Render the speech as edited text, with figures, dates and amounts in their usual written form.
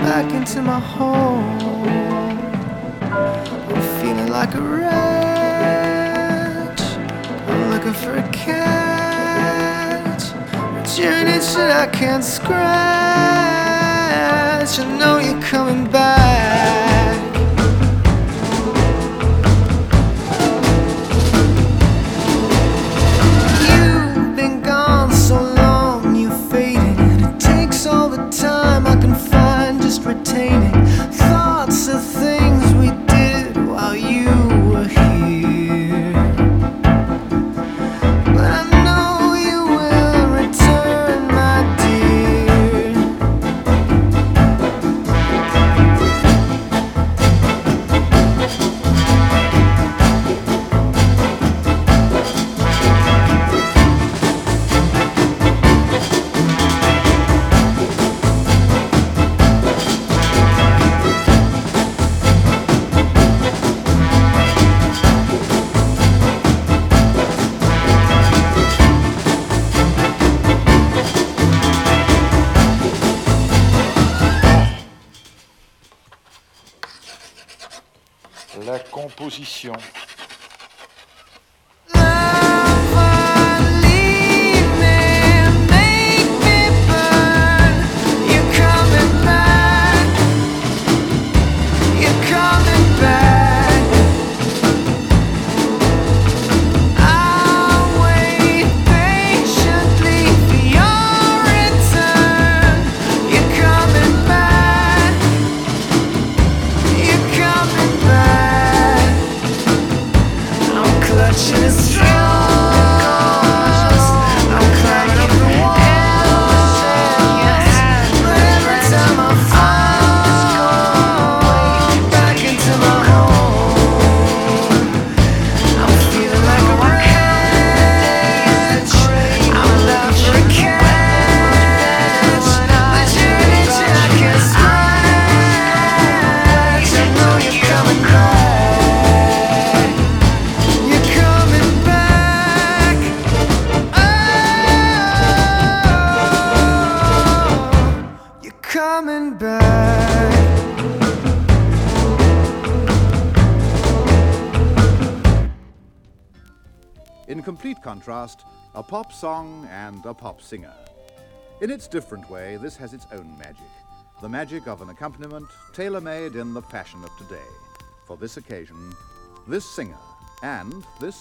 back into my home. I'm feeling like a wretch. I'm looking for a catch, but you're an itch that I can't scratch. I know you're coming back. You've been gone so long, you're fading, and it takes all the time I can find just retaining thoughts of things we did while you were here. But I know you will return, my dear. La composition. Coming back. In complete contrast, a pop song and a pop singer. In its different way, this has its own magic. The magic of an accompaniment tailor-made in the fashion of today. For this occasion, this singer and this